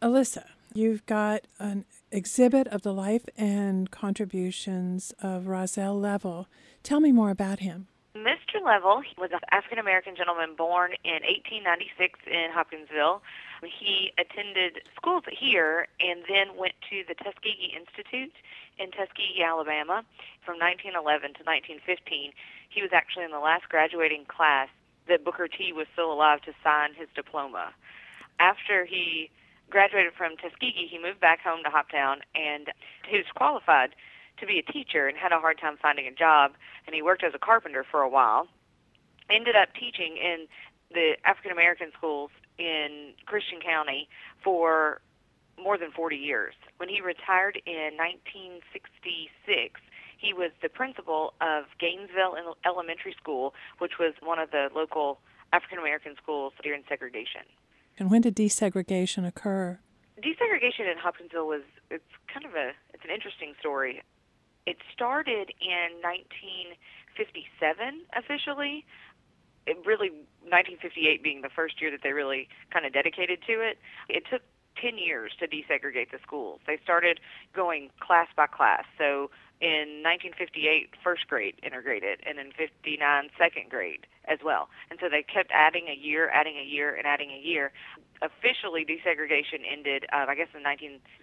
Alyssa, you've got an exhibit of the life and contributions of Roselle Level. Tell me more about him. Mr. Level was an African-American gentleman born in 1896 in Hopkinsville. He attended schools here and then went to the Tuskegee Institute in Tuskegee, Alabama from 1911 to 1915. He was actually in the last graduating class that Booker T was still alive to sign his diploma. After he graduated from Tuskegee, he moved back home to Hoptown, and he was qualified to be a teacher and had a hard time finding a job, and he worked as a carpenter for a while. Ended up teaching in the African-American schools in Christian County for more than 40 years. When he retired in 1966, he was the principal of Gainesville Elementary School, which was one of the local African-American schools during segregation. And when did desegregation occur? Desegregation in Hopkinsville it's an interesting story. It started in 1957 officially. It really, 1958 being the first year that they really kind of dedicated to it. It took 10 years to desegregate the schools. They started going class by class. So in 1958, first grade integrated, and in 59, second grade as well. And so they kept adding a year, and adding a year. Officially, desegregation ended, I guess, in the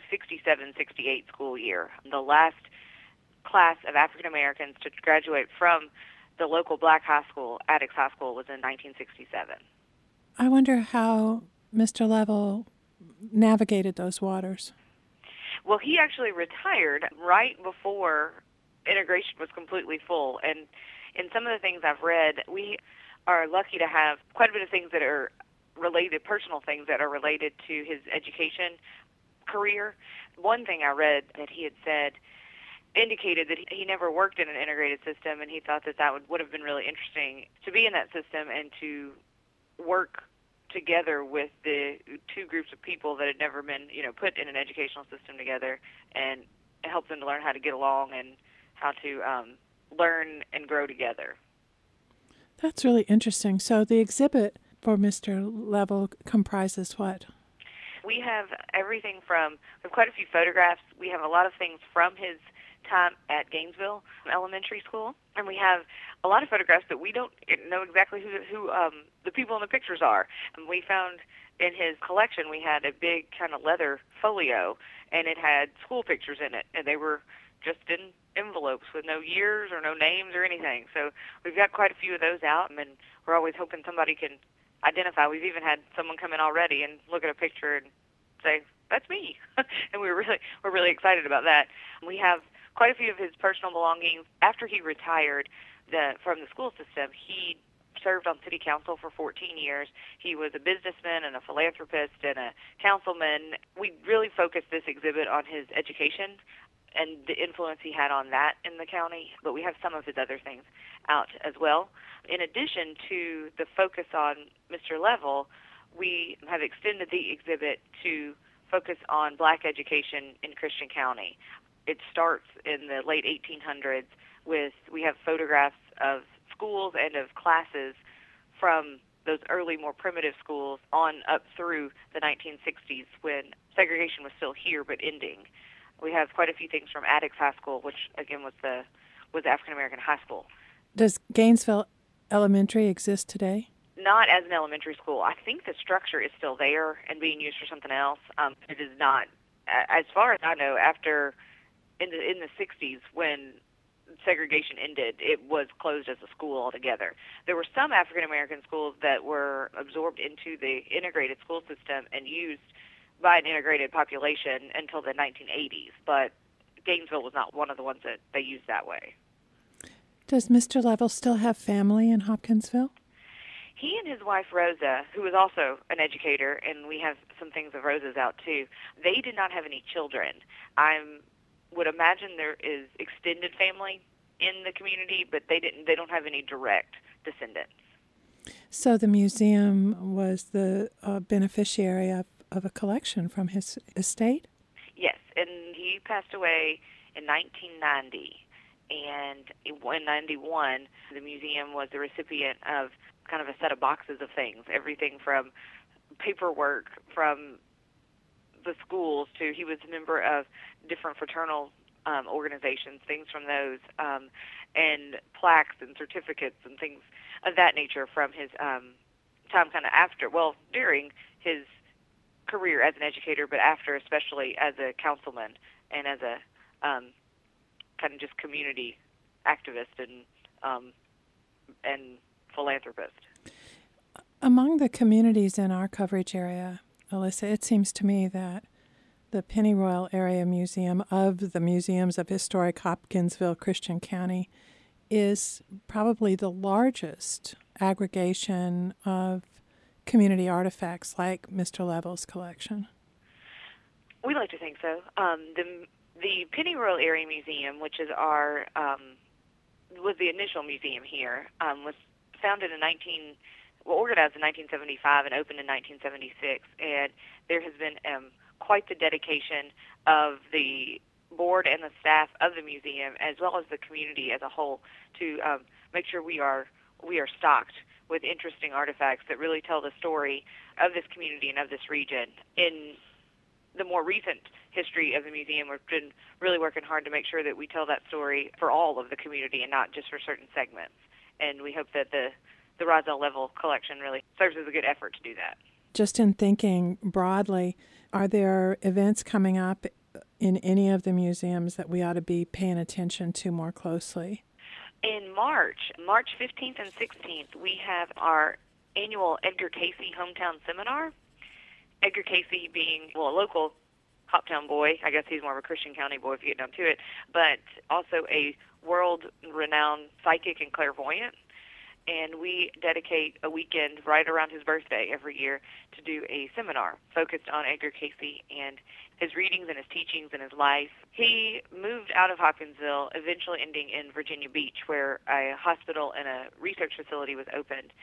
1967-68 school year. The last class of African Americans to graduate from the local black high school, Attucks High School, was in 1967. I wonder how Mr. Level navigated those waters. Well, he actually retired right before integration was completely full. And in some of the things I've read, we are lucky to have quite a bit of things that are related, personal things that are related to his education career. One thing I read that he had said indicated that he never worked in an integrated system, and he thought that would have been really interesting to be in that system and to work together with the two groups of people that had never been, put in an educational system together, and help them to learn how to get along and how to learn and grow together. That's really interesting. So the exhibit for Mr. Level comprises what? We have everything we have quite a few photographs. We have a lot of things from his time at Gainesville Elementary School, and we have a lot of photographs that we don't know exactly who the people in the pictures are. And we found in his collection, we had a big kind of leather folio, and it had school pictures in it, and they were just in envelopes with no years or no names or anything. So we've got quite a few of those out, and we're always hoping somebody can identify. We've even had someone come in already and look at a picture and say, "That's me," and we're really excited about that. We have quite a few of his personal belongings. After he retired from the school system, he served on city council for 14 years. He was a businessman and a philanthropist and a councilman. We really focused this exhibit on his education and the influence he had on that in the county, but we have some of his other things out as well. In addition to the focus on Mr. Level, we have extended the exhibit to focus on black education in Christian County. It starts in the late 1800s we have photographs of schools and of classes from those early, more primitive schools on up through the 1960s when segregation was still here but ending. We have quite a few things from Attucks High School, which again was African American high school. Does Gainesville Elementary exist today? Not as an elementary school. I think the structure is still there and being used for something else. It is not, as far as I know, after in the 60s when segregation ended, it was closed as a school altogether. There were some African American schools that were absorbed into the integrated school system and used by an integrated population until the 1980s, but Gainesville was not one of the ones that they used that way. Does Mr. Level still have family in Hopkinsville? He and his wife, Rosa, who is also an educator, and we have some things of Rosa's out too, they did not have any children. I would imagine there is extended family in the community, but they don't have any direct descendants. So the museum was the beneficiary of a collection from his estate? Yes, and he passed away in 1990. And in 1991, the museum was the recipient of kind of a set of boxes of things, everything from paperwork, from the schools too. He was a member of different fraternal organizations, things from those, and plaques and certificates and things of that nature from his time kind of after, well, during his career as an educator, but after, especially as a councilman and as a kind of just community activist and philanthropist. Among the communities in our coverage area, Alyssa, it seems to me that the Pennyroyal Area Museum, of the museums of historic Hopkinsville, Christian County, is probably the largest aggregation of community artifacts like Mr. Level's collection. We like to think so. The Pennyroyal Area Museum, which is was the initial museum here, was founded organized in 1975 and opened in 1976, and there has been quite the dedication of the board and the staff of the museum, as well as the community as a whole, to make sure we are stocked with interesting artifacts that really tell the story of this community and of this region. In the more recent history of the museum, we've been really working hard to make sure that we tell that story for all of the community and not just for certain segments. And we hope that the Rozelle Level collection really serves as a good effort to do that. Just in thinking broadly, are there events coming up in any of the museums that we ought to be paying attention to more closely? In March 15th and 16th, we have our annual Edgar Cayce Hometown Seminar. Edgar Cayce being, a local Hoptown boy. I guess he's more of a Christian County boy if you get down to it, but also a world-renowned psychic and clairvoyant. And we dedicate a weekend right around his birthday every year to do a seminar focused on Edgar Cayce and his readings and his teachings and his life. He moved out of Hopkinsville, eventually ending in Virginia Beach, where a hospital and a research facility was opened.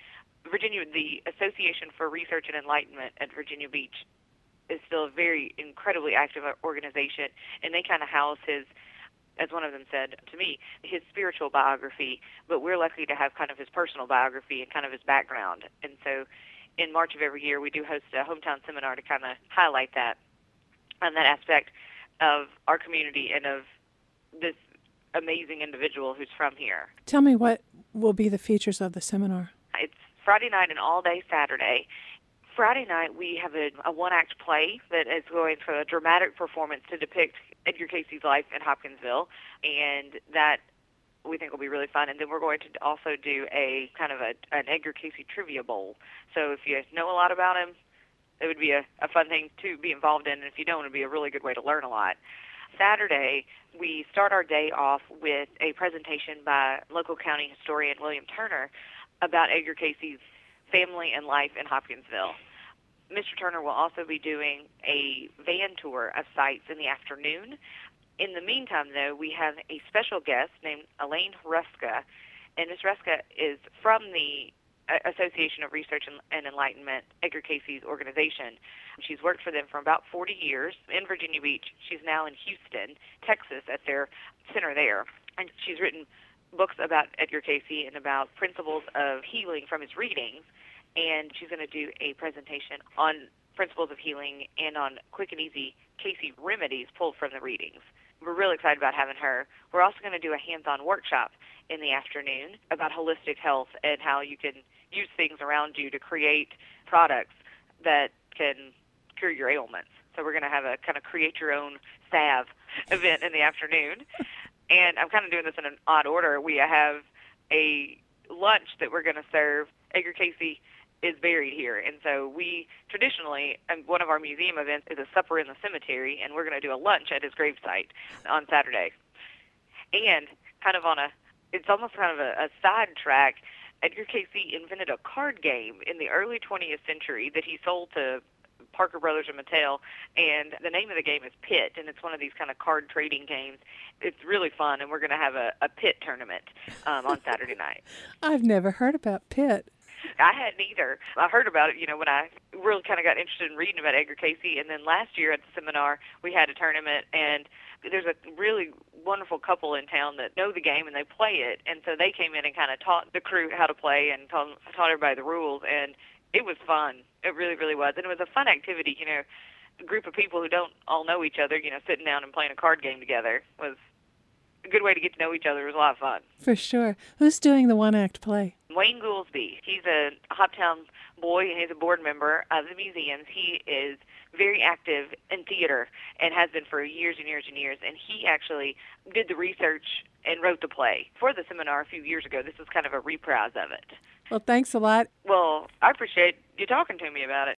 The Association for Research and Enlightenment at Virginia Beach is still a very incredibly active organization, and they kind of house his, as one of them said to me, his spiritual biography, but we're lucky to have kind of his personal biography and kind of his background. And so in March of every year, we do host a hometown seminar to kind of highlight that and that aspect of our community and of this amazing individual who's from here. Tell me what will be the features of the seminar. It's Friday night and all day Saturday. Friday night, we have a one-act play that is going for a dramatic performance to depict Edgar Cayce's life in Hopkinsville, and that we think will be really fun. And then we're going to also do a kind of an Edgar Cayce trivia bowl. So if you know a lot about him, it would be a fun thing to be involved in, and if you don't, it would be a really good way to learn a lot. Saturday, we start our day off with a presentation by local county historian William Turner about Edgar Cayce's family and life in Hopkinsville. Mr. Turner will also be doing a van tour of sites in the afternoon. In the meantime, though, we have a special guest named Elaine Ruska, and Ms. Ruska is from the Association of Research and Enlightenment, Edgar Cayce's organization. She's worked for them for about 40 years in Virginia Beach. She's now in Houston, Texas, at their center there, and she's written books about Edgar Cayce and about principles of healing from his readings. And she's going to do a presentation on principles of healing and on quick and easy Cayce remedies pulled from the readings. We're really excited about having her. We're also going to do a hands-on workshop in the afternoon about holistic health and how you can use things around you to create products that can cure your ailments. So we're going to have a kind of create your own salve event in the afternoon. And I'm kind of doing this in an odd order. We have a lunch that we're going to serve. Edgar Cayce is buried here, and so we traditionally, and one of our museum events is a supper in the cemetery, and we're going to do a lunch at his gravesite on Saturday. And kind of it's almost kind of a side track, Edgar Cayce invented a card game in the early 20th century that he sold to Parker Brothers and Mattel, and the name of the game is Pit, and it's one of these kind of card trading games. It's really fun, and we're going to have a Pit tournament on Saturday night. I've never heard about Pit. I hadn't either. I heard about it, when I really kind of got interested in reading about Edgar Cayce. And then last year at the seminar, we had a tournament, and there's a really wonderful couple in town that know the game and they play it. And so they came in and kind of taught the crew how to play and taught everybody the rules. And it was fun. It really, really was. And it was a fun activity, group of people who don't all know each other, sitting down and playing a card game together was a good way to get to know each other. It was a lot of fun. For sure. Who's doing the one-act play? Wayne Goolsby. He's a Hoptown boy, and he's a board member of the museums. He is very active in theater and has been for years and years and years, and he actually did the research and wrote the play for the seminar a few years ago. This was kind of a reprise of it. Well, thanks a lot. Well, I appreciate you talking to me about it.